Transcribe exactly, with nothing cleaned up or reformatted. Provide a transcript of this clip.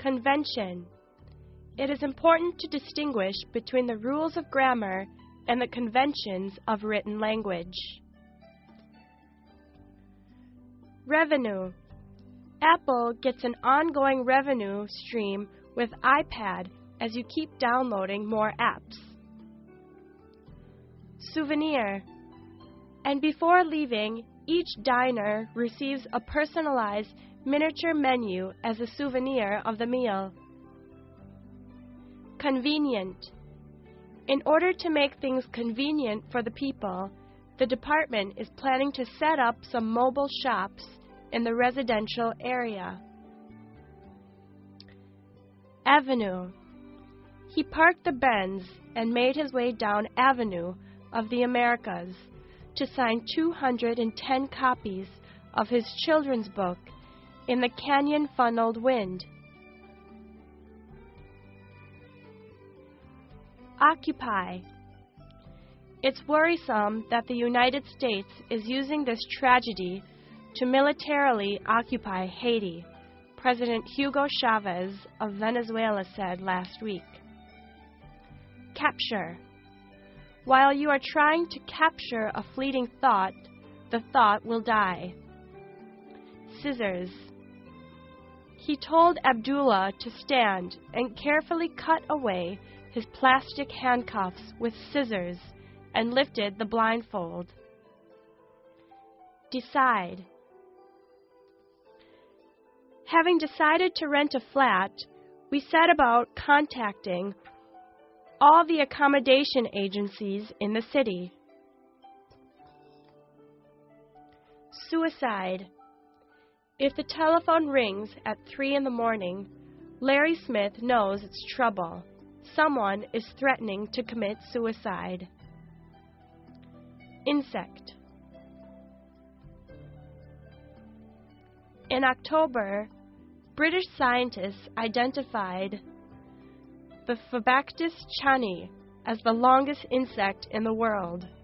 Convention. It is important to distinguish between the rules of grammar and the conventions of written language. Revenue. Apple gets an ongoing revenue stream with iPad as you keep downloading more apps. Souvenir. And before leaving, each diner receives a personalized miniature menu as a souvenir of the meal. Convenient. In order to make things convenient for the people, the department is planning to set up some mobile shops in the residential area. Avenue. He parked the Benz and made his way down Avenue of the Americas to sign two hundred ten copies of his children's book, In the Canyon-Funneled Wind. Occupy. It's worrisome that the United States is using this tragedy to militarily occupy Haiti, President Hugo Chavez of Venezuela said last week. Capture. While you are trying to capture a fleeting thought, the thought will die. Scissors. He told Abdullah to stand and carefully cut away his plastic handcuffs with scissors and lifted the blindfold. Decide. Having decided to rent a flat, we set about contacting all the accommodation agencies in the city. Suicide. If the telephone rings at three in the morning, Larry Smith knows it's trouble. Someone is threatening to commit suicide. Insect. In October, British scientists identified the Phobactis chani as the longest insect in the world.